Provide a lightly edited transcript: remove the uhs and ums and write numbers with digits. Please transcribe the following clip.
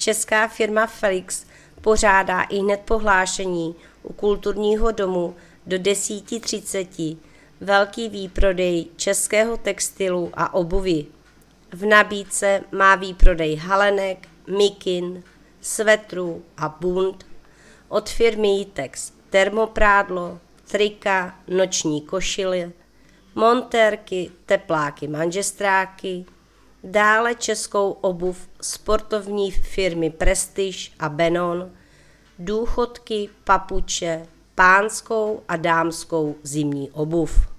česká firma Felix pořádá ihned po hlášení u kulturního domu do 10:30 velký výprodej českého textilu a obuvi. V nabídce má výprodej halenek, mikin, svetrů a bund od firmy Jitex, termoprádlo, trika, noční košile, montérky, tepláky, manžestráky, dále českou obuv sportovní firmy Prestige a Benon, důchodky, papuče, pánskou a dámskou zimní obuv.